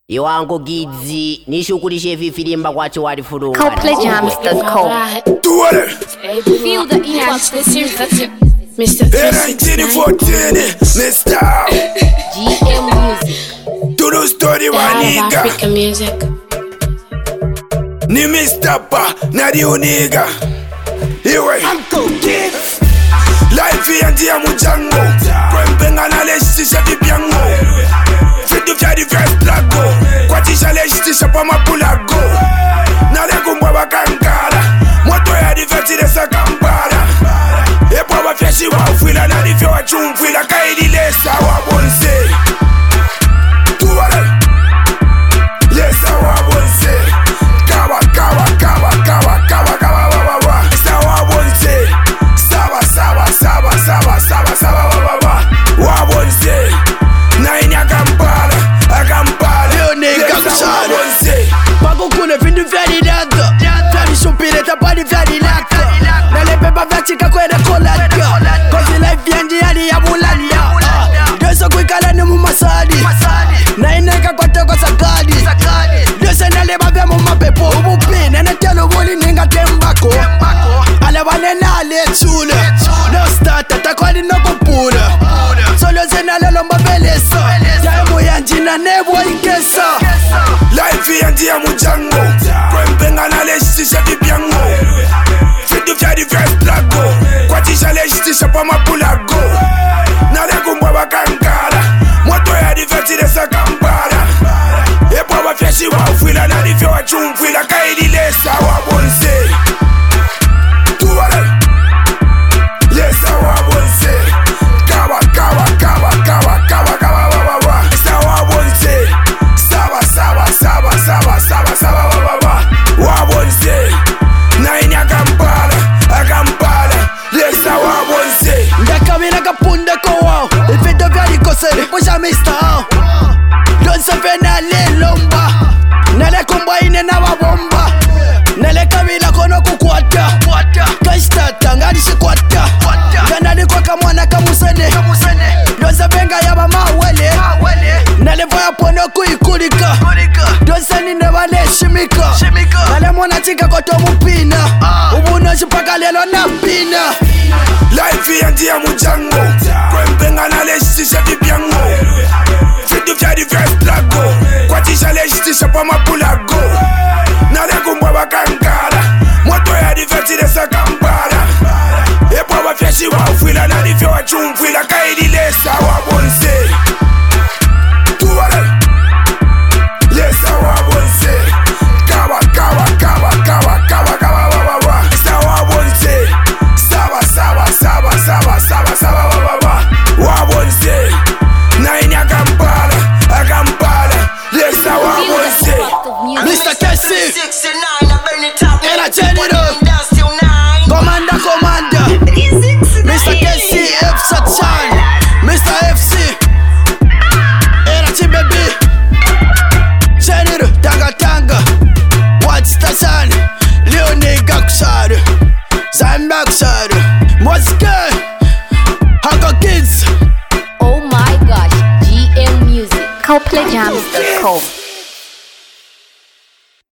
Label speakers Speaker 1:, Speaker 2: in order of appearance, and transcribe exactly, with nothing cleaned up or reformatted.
Speaker 1: Iwango Gidzi nishughulishe vifilimba kwacho walifurunga
Speaker 2: Coldplay Jams dot com.
Speaker 3: Feel the ears, Mister
Speaker 4: nineteen fourteen, Mister
Speaker 3: G M Music.
Speaker 4: To the story waniga
Speaker 3: African music.
Speaker 4: Ni Mister Pa, na di uniga Iwe Uncle Kids Life yanti ya mujango Kwempenga na leshisha vipyango Fitu vya di first plago Kwatisha leshisha pa mapulago Na lekumbwa wakankara Moto ya di fertilesa kampara Epo wafyashi wa ufwila na di fyo wa chumfwila Kaidi lesa wa bonse Tuwale Lesa wa bonse Kawa kawa kawa kawa kawa kawa wa wa wa Sawa bonse Sawa sawa sawa sawa sawa sawa wa wa wa Wa bonse Na ini akampala akampala
Speaker 5: Leo nigga
Speaker 4: Sawa bonse
Speaker 5: Pago kune vindu vyadi lata Vyadi shupile tapadi vyadi lata Nale pepa vyatika kwene kolata Kozi life yanji yadi ya mulanda Dweso kuikala ni mumasadi Na ineka kwa toko sakadi Dwese nale bavya mumapepo Ubupi nene telo wuli ninga tembako Ale wane nale chule No starter takwali no kupula Solo zenale lomba belesa Jaimu yanji na nebo ikesa
Speaker 4: Life yanti ya mujango Kwempenga na leshisha vipyango Fitu vya di first plago Kwatisha leshisha pa mapulago Na lekumbwa wakankara Moto ya di fertilesa kampara Epo wafyashi wa ufwila na di fyo wa chumfwila Kaidi lesa wa bonse Tuwale Lesa wa bonse Kawa kawa kawa kawa kawa kawa wa wa wa Sawa bonse Sawa sawa sawa sawa sawa sawa wa wa wa Wa bonse Na ini akampala akampala Lesa wa bonse
Speaker 5: Ndakamina kapunde ko wow Ifito vyadi kose Nipusha mister hao Donse fena le lomba Nele kumbwa ine na wabomba Nele kamila kono kukwata Kashtata ngadi shikwata Kanani kwa kamwana kamusene Donse venga yaba mawele Nele voya pono kuikulika Donse nine wale shimika Nale mwana chika koto mupina Ubuno shipaka lelo na pina
Speaker 4: Life yanti ya mujango Kwempenga na leshisha vipyango Fitu vya di first plago Kwatisha leshisha pa mapulago Na lekumbwa wakankara Moto ya di fertilesa kampara Epo wafyashi wa ufwila na di fyo wa chumfwila Kaidi lesa wa bonse Tuwale Lesa wa bonse Kawa kawa kawa kawa kawa kawa wa wa wa Sawa bonse Sawa sawa sawa sawa sawa sawa wa wa wa Wa bonse Na ini akampala akampala Lesa wa bonse
Speaker 5: Mister Casey Era General Commander Commander Mister Casey F Sachan Mister F C Era Chibaby General Tanga Tanga Watch Station Leonie Gaksar Zambak Sar Moske Haka Kids
Speaker 2: Oh my gosh, G M Music. Coldplay Jams dot com.